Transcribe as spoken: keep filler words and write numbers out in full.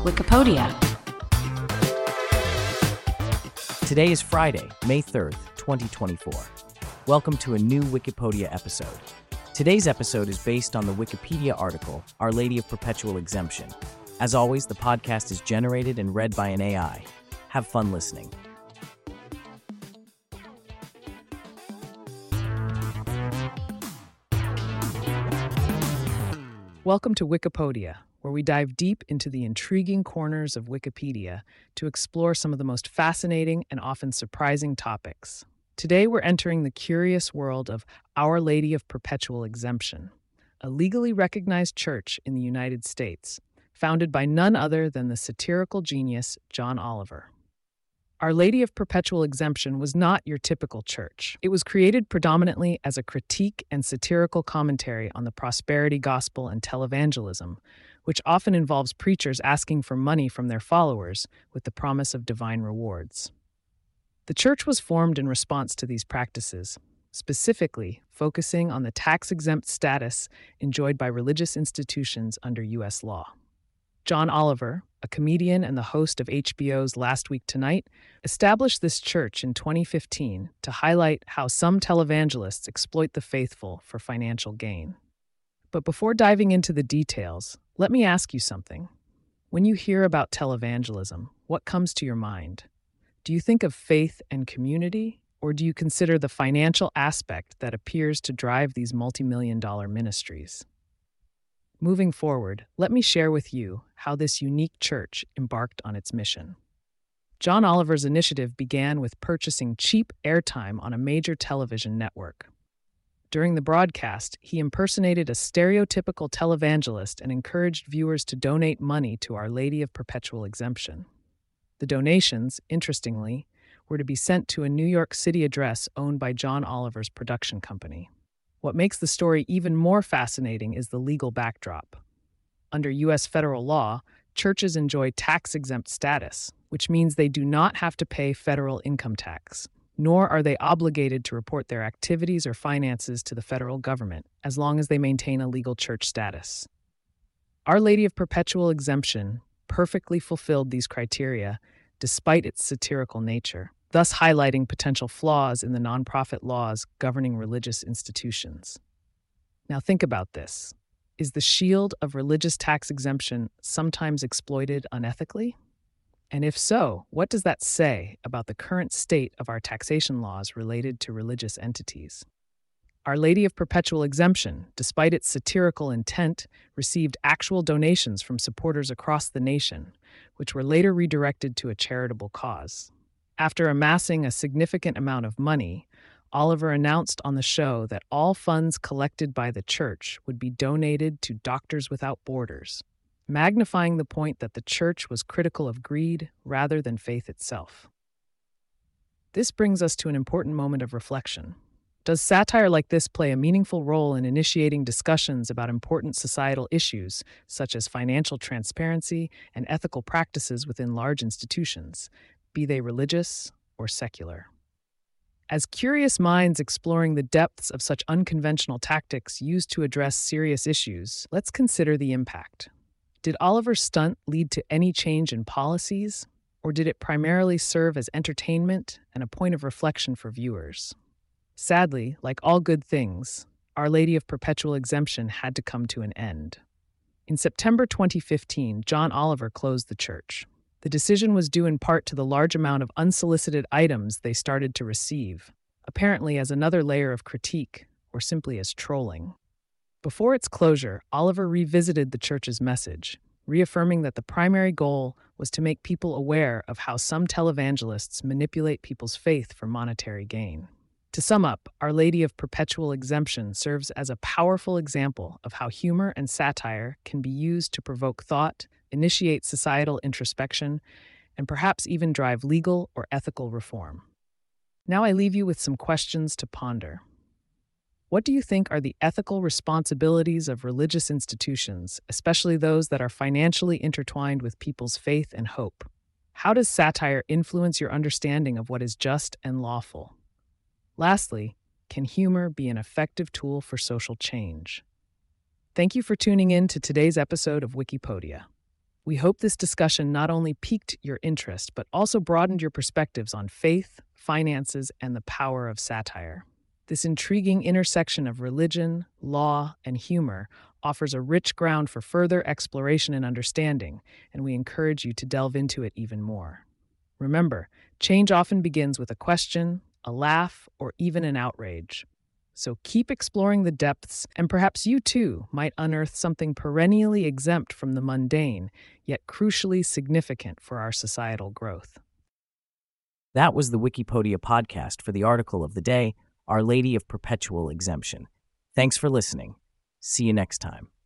Wikipedia. Today is Friday, May third, twenty twenty-four. Welcome to a new Wikipedia episode. Today's episode is based on the Wikipedia article, Our Lady of Perpetual Exemption. As always, the podcast is generated and read by an A I. Have fun listening. Welcome to Wikipedia, where we dive deep into the intriguing corners of Wikipedia to explore some of the most fascinating and often surprising topics. Today, we're entering the curious world of Our Lady of Perpetual Exemption, a legally recognized church in the United States, founded by none other than the satirical genius John Oliver. Our Lady of Perpetual Exemption was not your typical church. It was created predominantly as a critique and satirical commentary on the prosperity gospel and televangelism, which often involves preachers asking for money from their followers with the promise of divine rewards. The church was formed in response to these practices, specifically focusing on the tax-exempt status enjoyed by religious institutions under U S law. John Oliver, a comedian and the host of H B O's Last Week Tonight, established this church in twenty fifteen to highlight how some televangelists exploit the faithful for financial gain. But before diving into the details, let me ask you something. When you hear about televangelism, what comes to your mind? Do you think of faith and community, or do you consider the financial aspect that appears to drive these multi-million dollar ministries? Moving forward, let me share with you how this unique church embarked on its mission. John Oliver's initiative began with purchasing cheap airtime on a major television network. During the broadcast, he impersonated a stereotypical televangelist and encouraged viewers to donate money to Our Lady of Perpetual Exemption. The donations, interestingly, were to be sent to a New York City address owned by John Oliver's production company. What makes the story even more fascinating is the legal backdrop. Under U S federal law, churches enjoy tax-exempt status, which means they do not have to pay federal income tax, nor are they obligated to report their activities or finances to the federal government, as long as they maintain a legal church status. Our Lady of Perpetual Exemption perfectly fulfilled these criteria, despite its satirical nature, thus highlighting potential flaws in the nonprofit laws governing religious institutions. Now think about this. Is the shield of religious tax exemption sometimes exploited unethically? And if so, what does that say about the current state of our taxation laws related to religious entities? Our Lady of Perpetual Exemption, despite its satirical intent, received actual donations from supporters across the nation, which were later redirected to a charitable cause. After amassing a significant amount of money, Oliver announced on the show that all funds collected by the church would be donated to Doctors Without Borders, magnifying the point that the church was critical of greed rather than faith itself. This brings us to an important moment of reflection. Does satire like this play a meaningful role in initiating discussions about important societal issues, such as financial transparency and ethical practices within large institutions, be they religious or secular? As curious minds exploring the depths of such unconventional tactics used to address serious issues, let's consider the impact. Did Oliver's stunt lead to any change in policies, or did it primarily serve as entertainment and a point of reflection for viewers? Sadly, like all good things, Our Lady of Perpetual Exemption had to come to an end. In September twenty fifteen, John Oliver closed the church. The decision was due in part to the large amount of unsolicited items they started to receive, apparently as another layer of critique, or simply as trolling. Before its closure, Oliver revisited the church's message, reaffirming that the primary goal was to make people aware of how some televangelists manipulate people's faith for monetary gain. To sum up, Our Lady of Perpetual Exemption serves as a powerful example of how humor and satire can be used to provoke thought, initiate societal introspection, and perhaps even drive legal or ethical reform. Now I leave you with some questions to ponder. What do you think are the ethical responsibilities of religious institutions, especially those that are financially intertwined with people's faith and hope? How does satire influence your understanding of what is just and lawful? Lastly, can humor be an effective tool for social change? Thank you for tuning in to today's episode of Wikipedia. We hope this discussion not only piqued your interest, but also broadened your perspectives on faith, finances, and the power of satire. This intriguing intersection of religion, law, and humor offers a rich ground for further exploration and understanding, and we encourage you to delve into it even more. Remember, change often begins with a question, a laugh, or even an outrage. So keep exploring the depths, and perhaps you too might unearth something perennially exempt from the mundane, yet crucially significant for our societal growth. That was the Wikipedia podcast for the article of the day, Our Lady of Perpetual Exemption. Thanks for listening. See you next time.